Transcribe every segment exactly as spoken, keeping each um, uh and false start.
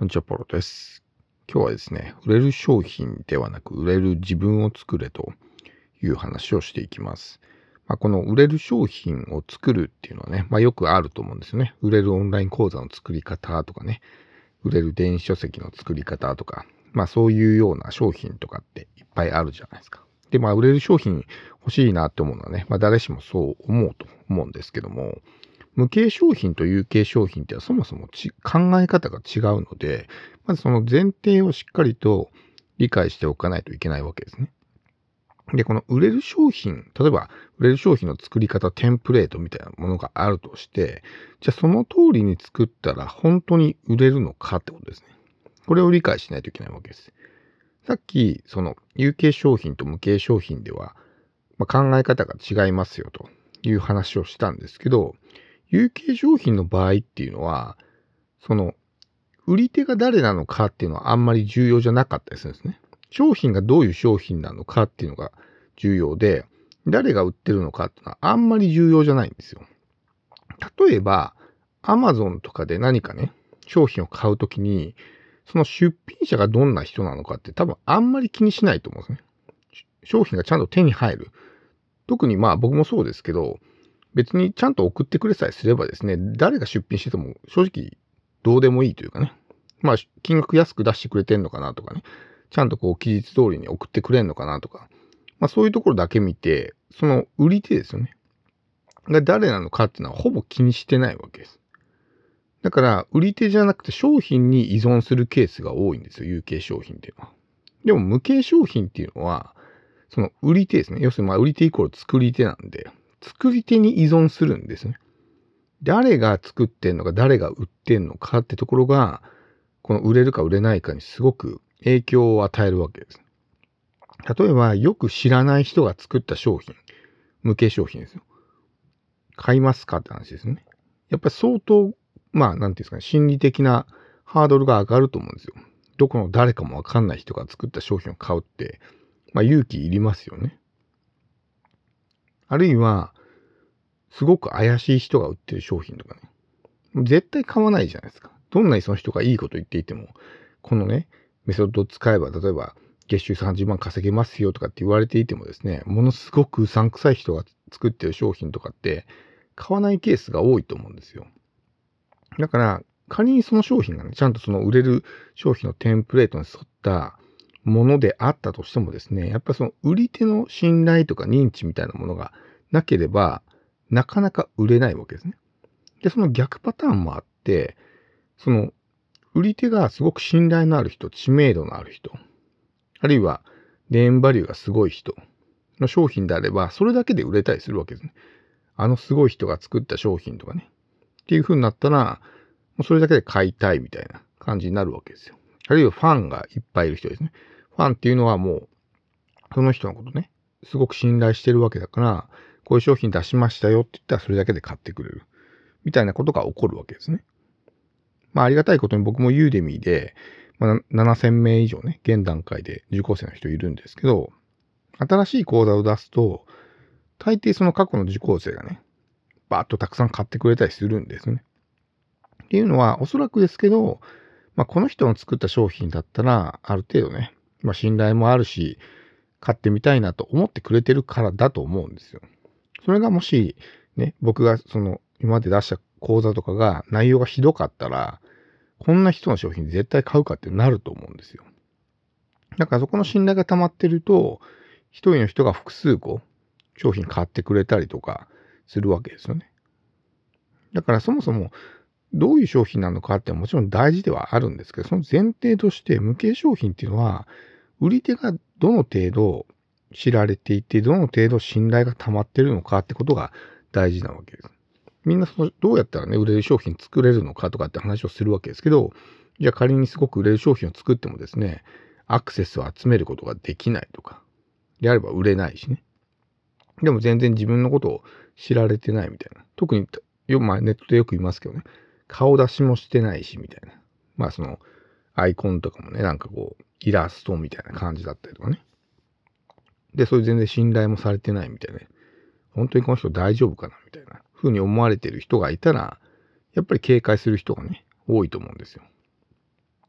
こんにちは、ポロです。今日はですね、売れる商品ではなく売れる自分を作れという話をしていきます。まあ、この売れる商品を作るっていうのはね、まあ、よくあると思うんですよね。売れるオンライン講座の作り方とかね、売れる電子書籍の作り方とか、まあそういうような商品とかっていっぱいあるじゃないですか。で、まあ売れる商品欲しいなって思うのはね、まあ誰しもそう思うと思うんですけども、無形商品と有形商品ってそもそもち考え方が違うので、まずその前提をしっかりと理解しておかないといけないわけですね。で、この売れる商品、例えば売れる商品の作り方、テンプレートみたいなものがあるとして、じゃあその通りに作ったら本当に売れるのかってことですね。これを理解しないといけないわけです。さっき、その有形商品と無形商品では、まあ、考え方が違いますよという話をしたんですけど、有形商品の場合っていうのは、その売り手が誰なのかっていうのはあんまり重要じゃなかったりするんですね。商品がどういう商品なのかっていうのが重要で、誰が売ってるのかっていうのはあんまり重要じゃないんですよ。例えば、Amazon とかで何かね、商品を買うときに、その出品者がどんな人なのかって多分あんまり気にしないと思うんですね。商品がちゃんと手に入る。特にまあ僕もそうですけど、別にちゃんと送ってくれさえすればですね、誰が出品してても正直どうでもいいというかね。まあ金額安く出してくれてんのかなとかね。ちゃんとこう期日通りに送ってくれんのかなとか。まあそういうところだけ見て、その売り手ですよね。が誰なのかっていうのはほぼ気にしてないわけです。だから、売り手じゃなくて商品に依存するケースが多いんですよ、有形商品っていうのは。でも、無形商品っていうのは、その売り手ですね。要するに、まあ、売り手イコール作り手なんで、作り手に依存するんですね。誰が作ってんのか、誰が売ってんのかってところが、この売れるか売れないかにすごく影響を与えるわけです。例えば、よく知らない人が作った商品、無形商品ですよ。買いますかって話ですね。やっぱり相当、まあ、なんていうんですかね、心理的なハードルが上がると思うんですよ。どこの誰かもわかんない人が作った商品を買うって、まあ勇気いりますよね。あるいは、すごく怪しい人が売ってる商品とかね。絶対買わないじゃないですか。どんなにその人がいいこと言っていても、このね、メソッドを使えば、例えば、月収さんじゅうまん稼げますよとかって言われていてもですね、ものすごくうさんくさい人が作ってる商品とかって、買わないケースが多いと思うんですよ。だから、仮にその商品がね、ちゃんとその売れる商品のテンプレートに沿ったものであったとしてもですね、やっぱりその売り手の信頼とか認知みたいなものがなければ、なかなか売れないわけですね。で、その逆パターンもあって、その売り手がすごく信頼のある人、知名度のある人、あるいはネームバリューがすごい人の商品であれば、それだけで売れたりするわけですね。あのすごい人が作った商品とかね。っていう風になったら、もうそれだけで買いたいみたいな感じになるわけですよ。あるいはファンがいっぱいいる人ですね。ファンっていうのはもう、その人のことね、すごく信頼してるわけだから、こういう商品出しましたよって言ったらそれだけで買ってくれる。みたいなことが起こるわけですね。まあありがたいことに僕もユーデミーで、まあ、ななせんめい以上ね、現段階で受講生の人いるんですけど、新しい講座を出すと、大抵その過去の受講生がね、バーッとたくさん買ってくれたりするんですね。っていうのは、おそらくですけど、まあ、この人の作った商品だったら、ある程度ね、まあ、信頼もあるし、買ってみたいなと思ってくれてるからだと思うんですよ。それがもし、ね、僕がその、今まで出した講座とかが内容がひどかったら、こんな人の商品絶対買うかってなると思うんですよ。だからそこの信頼が溜まってると、一人の人が複数個商品買ってくれたりとかするわけですよね。だからそもそもどういう商品なのかってもちろん大事ではあるんですけど、その前提として無形商品っていうのは、売り手がどの程度知られていて、どの程度信頼が溜まってるのかってことが大事なわけです。みんなそのどうやったらね、売れる商品作れるのかとかって話をするわけですけど、じゃあ仮にすごく売れる商品を作ってもですね、アクセスを集めることができないとか、であれば売れないしね。でも全然自分のことを知られてないみたいな。特に、よまあ、ネットでよく言いますけどね。顔出しもしてないし、みたいな。まあその、アイコンとかもね、なんかこう、イラストみたいな感じだったりとかね。で、それ全然信頼もされてないみたいな。本当にこの人大丈夫かなみたいな風に思われてる人がいたら、やっぱり警戒する人がね、多いと思うんですよ。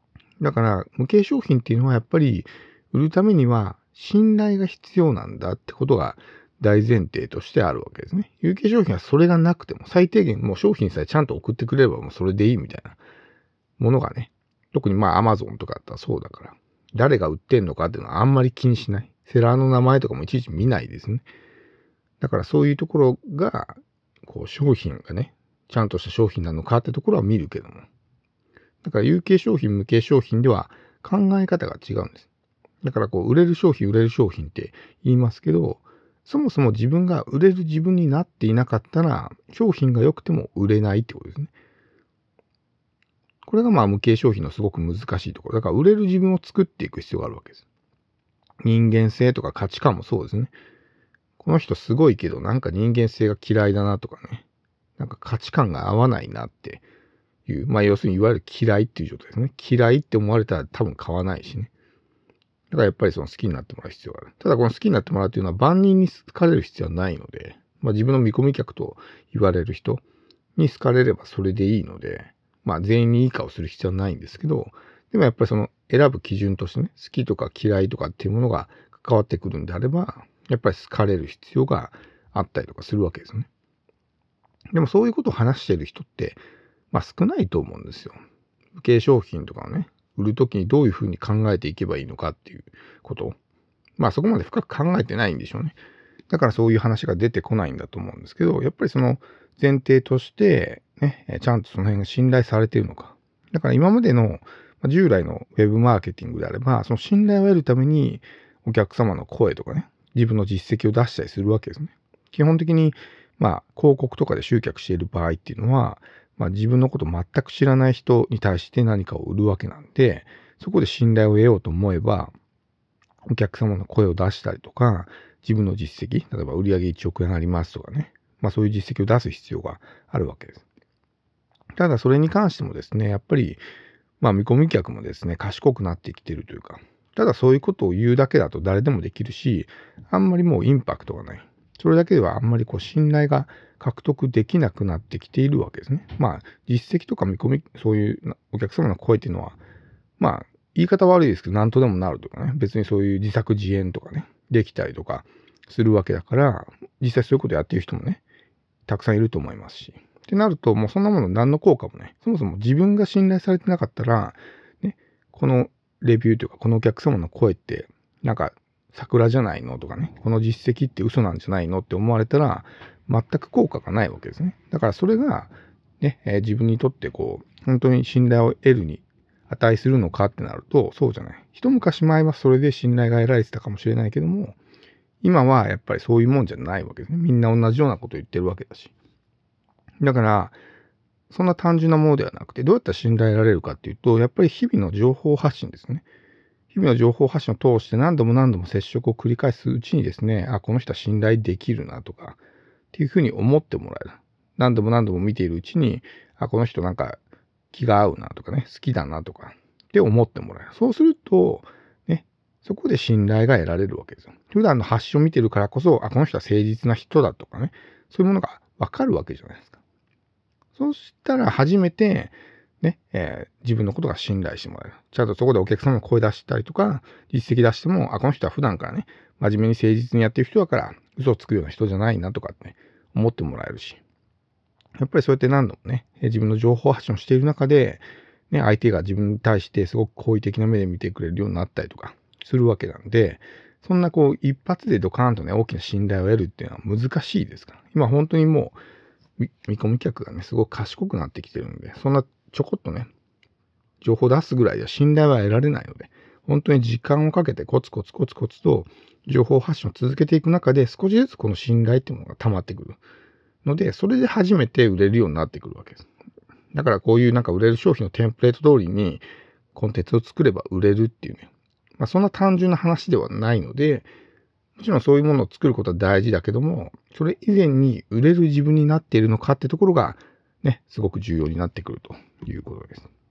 だから、無形商品っていうのはやっぱり、売るためには信頼が必要なんだってことが大前提としてあるわけですね。有形商品はそれがなくても、最低限もう商品さえちゃんと送ってくれればもうそれでいいみたいなものがね、特にまあ Amazon とかだったらそうだから、誰が売ってんのかっていうのはあんまり気にしない。セラーの名前とかもいちいち見ないですね。だからそういうところが、こう商品がね、ちゃんとした商品なのかってところは見るけども。だから有形商品、無形商品では考え方が違うんです。だからこう、売れる商品、売れる商品って言いますけど、そもそも自分が売れる自分になっていなかったら、商品が良くても売れないってことですね。これがまあ無形商品のすごく難しいところ。だから売れる自分を作っていく必要があるわけです。人間性とか価値観もそうですね。この人すごいけど、なんか人間性が嫌いだなとかね。なんか価値観が合わないなっていう。まあ要するにいわゆる嫌いっていう状態ですね。嫌いって思われたら多分買わないしね。だからやっぱりその好きになってもらう必要がある。ただこの好きになってもらうというのは万人に好かれる必要はないので、まあ自分の見込み客と言われる人に好かれればそれでいいので、まあ全員にいい顔する必要はないんですけど、でもやっぱりその選ぶ基準としてね、好きとか嫌いとかっていうものが関わってくるんであれば、やっぱり好かれる必要があったりとかするわけですよね。でもそういうことを話している人って、まあ少ないと思うんですよ。無形商品とかをね、売るときにどういうふうに考えていけばいいのかっていうことまあそこまで深く考えてないんでしょうね。だからそういう話が出てこないんだと思うんですけど、やっぱりその前提として、ね、ちゃんとその辺が信頼されているのか。だから今までの従来のウェブマーケティングであれば、その信頼を得るためにお客様の声とかね、自分の実績を出したりするわけですね。基本的に、まあ広告とかで集客している場合っていうのは、まあ自分のこと全く知らない人に対して何かを売るわけなんで、そこで信頼を得ようと思えば、お客様の声を出したりとか、自分の実績、例えば売上いちおくえんありますとかね、まあそういう実績を出す必要があるわけです。ただそれに関してもですね、やっぱり、まあ見込み客もですね、賢くなってきているというか、ただそういうことを言うだけだと誰でもできるし、あんまりもうインパクトがない。それだけではあんまりこう信頼が獲得できなくなってきているわけですね。まあ実績とか見込み、そういうお客様の声っていうのは、まあ言い方悪いですけど、なんとでもなるとかね、別にそういう自作自演とかね、できたりとかするわけだから、実際そういうことやってる人もね、たくさんいると思いますし。ってなると、もうそんなもの何の効果もね、そもそも自分が信頼されてなかったら、ね、このレビューというか、このお客様の声って、なんか、桜じゃないのとかね、この実績って嘘なんじゃないのって思われたら、全く効果がないわけですね。だからそれが、ね、えー自分にとってこう、本当に信頼を得るに値するのかってなると、そうじゃない。一昔前はそれで信頼が得られてたかもしれないけども、今はやっぱりそういうもんじゃないわけですね。みんな同じようなことを言ってるわけだし。だから、そんな単純なものではなくて、どうやったら信頼得られるかっていうと、やっぱり日々の情報発信ですね。日々の情報発信を通して何度も何度も接触を繰り返すうちにですね、あ、この人は信頼できるなとか、っていうふうに思ってもらえる。何度も何度も見ているうちに、あ、この人なんか気が合うなとかね、好きだなとか、って思ってもらえる。そうすると、ね、そこで信頼が得られるわけですよ。普段の発信を見てるからこそ、あ、この人は誠実な人だとかね、そういうものがわかるわけじゃないですか。そうしたら初めて、ね、えー自分のことが信頼してもらえる。ちゃんとそこでお客様の声出したりとか、実績出しても、あ、この人は普段からね、真面目に誠実にやってる人だから、嘘をつくような人じゃないなとかって、ね、思ってもらえるし。やっぱりそうやって何度もね、えー自分の情報発信をしている中で、ね、相手が自分に対してすごく好意的な目で見てくれるようになったりとかするわけなんで、そんなこう一発でドカーンとね、大きな信頼を得るっていうのは難しいですから。今本当にもう見見込み客がね、すごく賢くなってきてるんで、そんなちょこっとね、情報を出すぐらいでは信頼は得られないので、本当に時間をかけてコツコツコツコツと情報発信を続けていく中で、少しずつこの信頼っていうものが溜まってくるので、それで初めて売れるようになってくるわけです。だからこういうなんか売れる商品のテンプレート通りにコンテンツを作れば売れるっていうね、まあそんな単純な話ではないので、もちろんそういうものを作ることは大事だけども、それ以前に売れる自分になっているのかってところがね、すごく重要になってくるということです。